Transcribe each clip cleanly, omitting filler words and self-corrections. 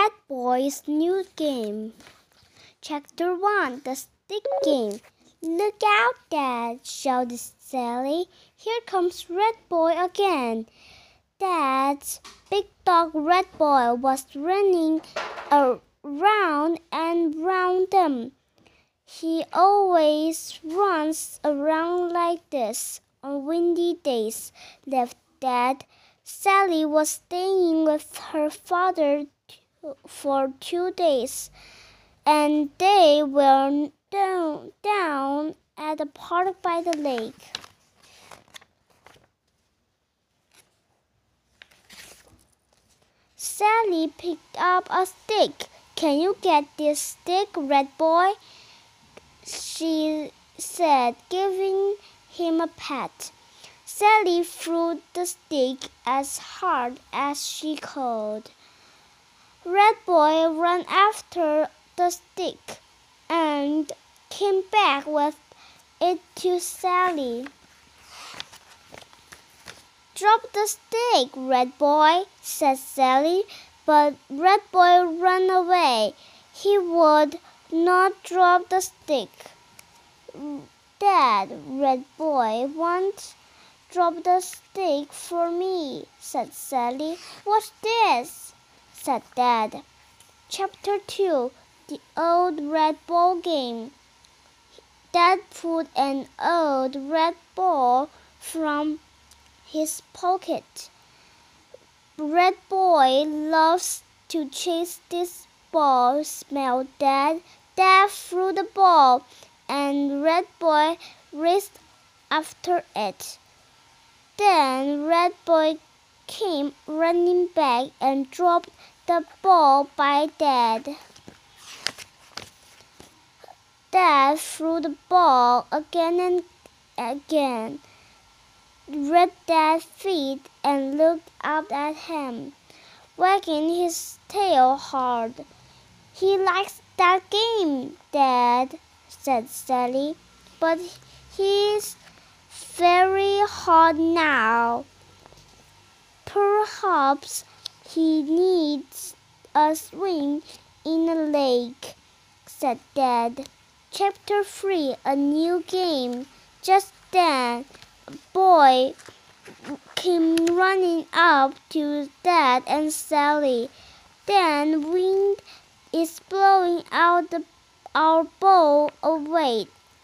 Red Boy's New Game. Chapter 1. The Stick Game. "Look out, Dad!" shouted Sally. "Here comes Red Boy again." Dad's big dog Red Boy was running around and round them. He always runs around like this on windy days, left Dad. Sally was staying with her father for 2 days, and they were down at the park by the lake. Sally picked up a stick. "Can you get this stick, Red Boy?" she said, giving him a pat. Sally threw the stick as hard as she could. Red Boy ran after the stick and came back with it to Sally. "Drop the stick, Red Boy," said Sally, but Red Boy ran away. He would not drop the stick. "Dad, Red Boy won't drop the stick for me," said Sally. "What's this?" said Dad. Chapter 2. The Old Red Ball Game. Dad pulled an old red ball from his pocket. "Red Boy loves to chase this ball," smiled Dad. Dad threw the ball, and Red Boy raced after it. Then Red Boy came running back and dropped the ball by Dad. Dad threw the ball again and again. Red Dad feet and looked up at him, wagging his tail hard. "He likes that game, Dad," said Sally, "but he's very hot now. Perhaps he needs a swim in the lake," said Dad. Chapter 3. A New Game. Just then, a boy came running up to Dad and Sally. "The wind is blowing our ball away,"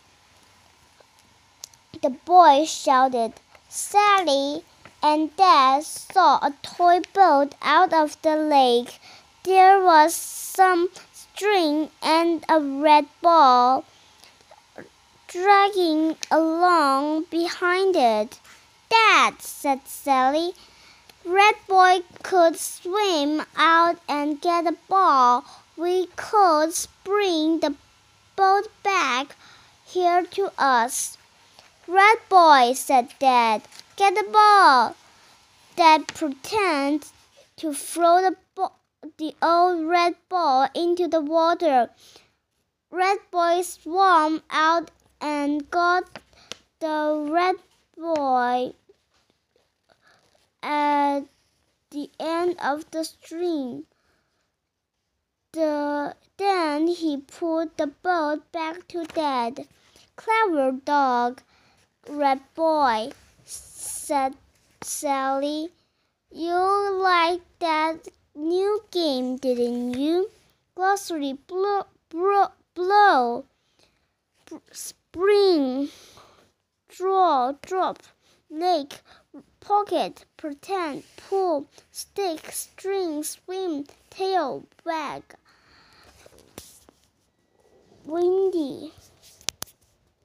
the boy shouted. Sally and Dad saw a toy boat out of the lake. There was some string and a red ball dragging along behind it. "Dad," said Sally, "Red Boy could swim out and get a ball. We could bring the boat back here to us." "Red Boy," said Dad, "get the ball." Dad pretended to throw the old red ball into the water. Red Boy swam out and got the red boy at the end of the string. Then he pulled the boat back to Dad. "Clever dog, Red Boy," said Sally. "You liked that new game, didn't you?" Glossary. Blow, spring, draw, drop, lake, pocket, pretend, pull, stick, string, swim, tail, wag, windy.